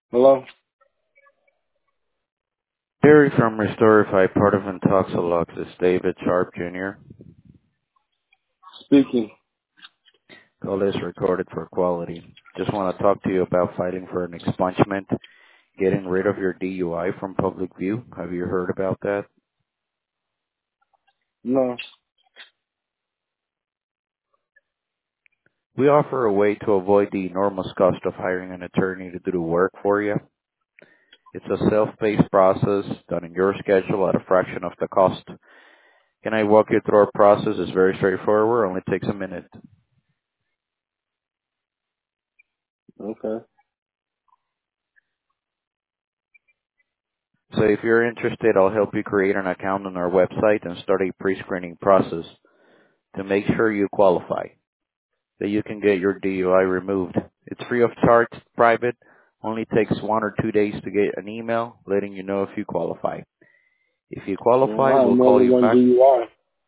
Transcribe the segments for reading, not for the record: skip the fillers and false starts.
Hello? Barry from Restorify, part of Intoxilux, is David Sharp Jr. Speaking. Call is recorded for quality. Just want to talk to you about filing for an expungement, getting rid of your DUI from public view. Have you heard about that? No. We offer a way to avoid the enormous cost of hiring an attorney to do the work for you. It's a self-paced process done in your schedule at a fraction of the cost. Can I walk you through our process? It's very straightforward, only takes a minute. Okay. So if you're interested, I'll help you create an account on our website and start a pre-screening process to make sure you qualify, that you can get your DUI removed. It's free of charge, private, only takes 1 or 2 days to get an email letting you know if you qualify. If you Well, qualify, I have we'll more call than you one back. DUI.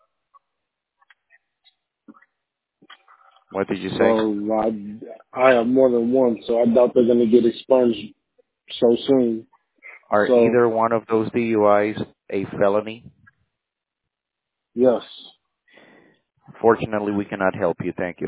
What did you say? So I have more than one, so I doubt they're going to get expunged so soon. Are So, either one of those DUIs a felony? yes. Fortunately, we cannot help you. Thank you.